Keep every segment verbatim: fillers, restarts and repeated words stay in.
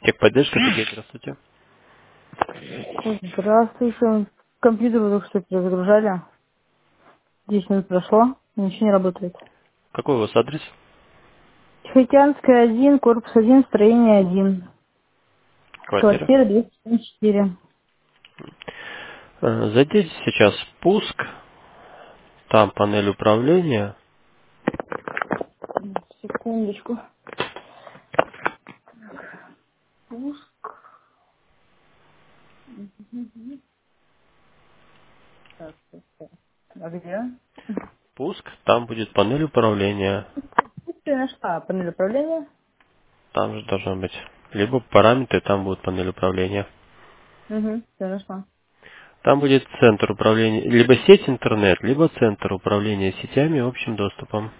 Техподдержка, Сергей, здравствуйте. Здравствуйте. Компьютер вы только что перезагружали. десять минут прошло, и ничего не работает. Какой у вас адрес? Тихоокеанская один, корпус один, строение один. Квартира. Квартира двести четыре. Э, Зайдите сейчас в пуск, там панель управления. Секундочку. Так, так, так. А где? Пуск, там будет панель управления. Я нашла панель управления. Там же должно быть. Либо параметры, там будет панель управления. Угу, я нашла. Там будет центр управления, либо сеть интернет, либо центр управления сетями и общим доступом.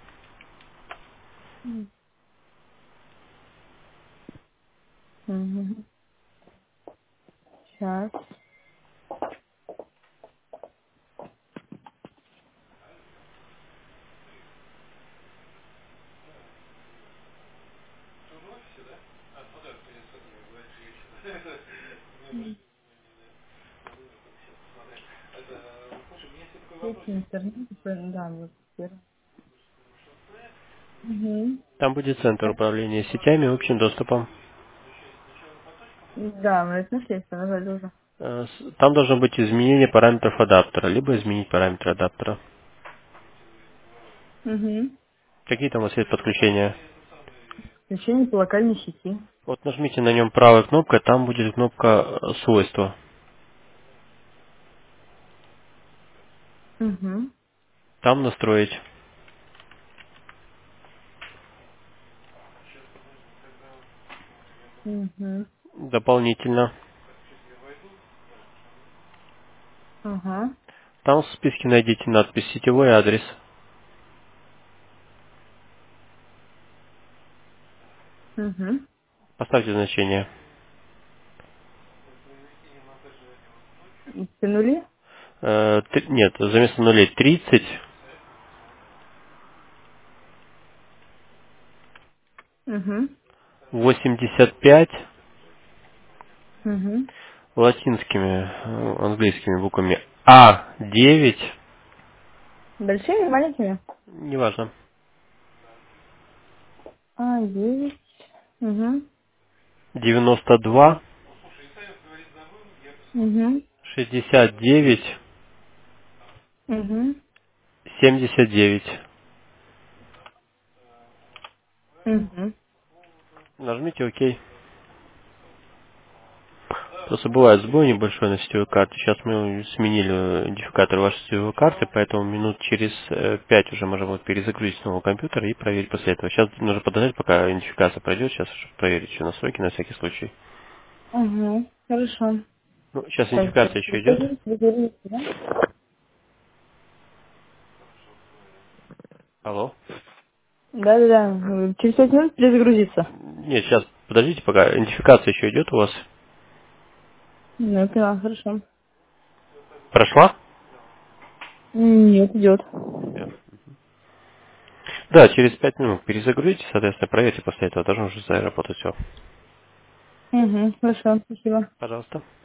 Угу. Сейчас. Сеть интернет, да, вот первый. Угу. Там будет центр управления сетями и общим доступом. Да, мы это нашли, что нажали уже. Э, с- Там должно быть изменение параметров адаптера, либо изменить параметры адаптера. Угу. Какие там у вас есть подключения? Включение по локальной сети. Вот нажмите на нем правой кнопкой, там будет кнопка э, свойства. Угу. Там настроить. Угу. Дополнительно. Ага. Там в списке найдите надпись «Сетевой адрес». Угу. Поставьте значение. Тянули? Э, три- нет, вместо нулей тридцать, Угу. восемьдесят пять Угу. латинскими, э, английскими буквами А девять, Большими, маленькими? неважно, А, девять. Угу. девяносто два, Угу. шестьдесят девять, Угу. семьдесят девять. Угу. Нажмите ОК. Просто бывает сбой небольшой на сетевой карте. Сейчас мы сменили идентификатор вашей сетевой карты, поэтому минут через э, пять уже можем вот перезагрузить новый компьютер и проверить после этого. Сейчас нужно подождать, пока идентификация пройдет, сейчас чтобы проверить еще настройки на всякий случай. Угу. Хорошо. Ну, сейчас Так, идентификация еще идет. вы да? Алло. Да-да-да. Через пять минут перезагрузиться. Нет, сейчас подождите, пока идентификация еще идет у вас. Ну, поняла, хорошо. Прошла? Нет, идет. Нет. Да, через пять минут перезагрузите, соответственно, проверьте, после этого должно уже заработать все. Угу. Хорошо, спасибо. Пожалуйста.